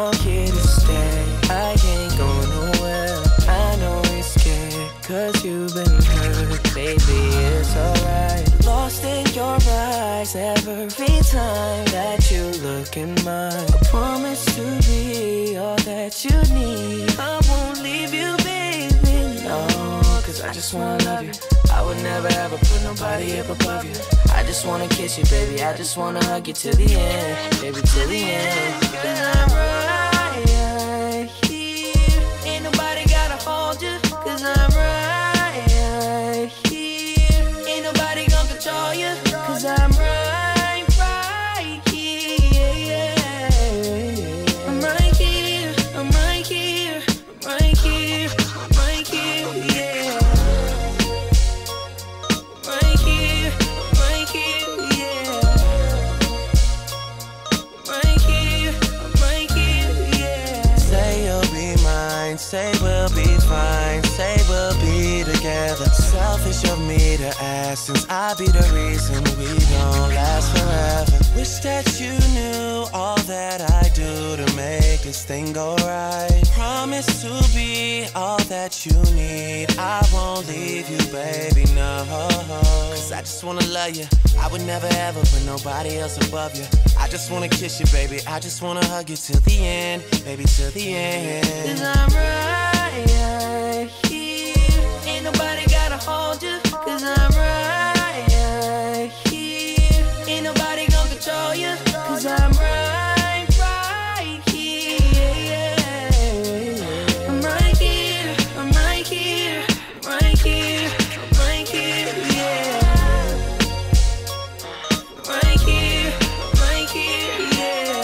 I'm here to stay. I ain't going nowhere. I know you're scared, cause you've been hurt. Baby, it's alright. Lost in your eyes every time that you look in mine. I promise to be all that you need. I won't leave you, baby, no. Cause I just wanna love you. I would never ever put nobody up above you. I just wanna kiss you, baby. I just wanna hug you till the end, baby, till the end. Cause I'm right here. Ain't nobody gotta hold you. Cause I'm right here. Ain't nobody gonna control you. Cause I'm right here. I'm right here. I'm right here. I'm right here. I'm right here, yeah. Right here. Right here, yeah. Right here. Right here, yeah. Say you'll be mine. Say we'll be fine. Say we'll be together. Selfish of me to ask, since I be the reason we don't last forever. Wish that you knew all that I do to make this thing go right. Promise to be all that you need. I won't leave you, baby, no. Cause I just wanna love you. I would never ever put nobody else above you. I just wanna kiss you, baby. I just wanna hug you till the end, baby, till the end. Cause I'm right here. Ain't nobody gotta hold you. Cause I'm right here. Ain't nobody gonna control you. Cause I'm right here. I'm right here. I'm right here. Right here. I'm right here, yeah. Right here. Right here, yeah.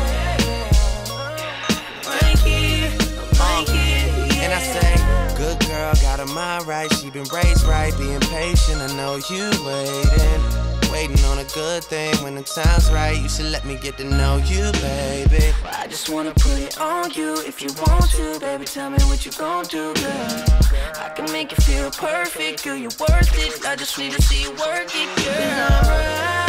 Right here. Right here, yeah. And I say, good girl, got her mind right. She been raised right, being patient. I know you waiting on a good thing. When the time's right, you should let me get to know you, baby. I just wanna put it on you. If you want to, baby, tell me what you gon' do, girl. I can make you feel perfect, girl, you're worth it. I just need to see you work it, girl. 'Cause I'm right